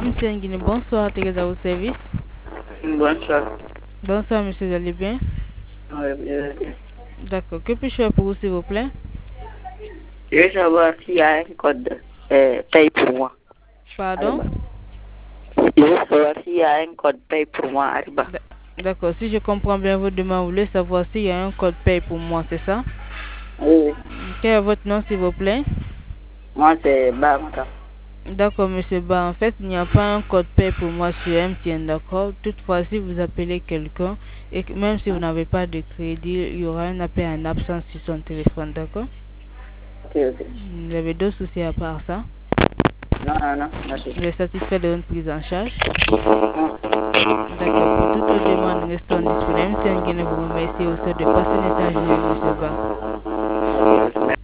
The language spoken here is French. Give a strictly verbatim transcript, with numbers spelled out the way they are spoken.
Monsieur Nguine, bonsoir, Thérèse au service. Bonsoir. Bonsoir, monsieur, vous allez bien? Oui, bien. D'accord. Que puis-je faire pour vous, s'il vous plaît? Je veux savoir s'il y a un code euh, paye pour moi. Pardon? Je veux savoir s'il y a un code paye pour moi, Ariba. D'accord. Si je comprends bien votre demande, vous voulez savoir s'il y a un code paye pour moi, c'est ça? Oui. Quel est votre nom, s'il vous plaît? Moi, c'est Bamata. D'accord, monsieur Ba. En fait, il n'y a pas un code paye pour moi sur M T N, d'accord? Toutefois, si vous appelez quelqu'un, et que même si vous n'avez pas de crédit, il y aura un appel en absence sur son téléphone, d'accord? Ok, ok. Vous avez d'autres soucis à part ça? Non, non, non, merci. Vous êtes satisfait de votre prise en charge? Non. D'accord, pour toute demande, restons disponibles. M T N Guinée vous remercie aussi de passer un état, monsieur Ba.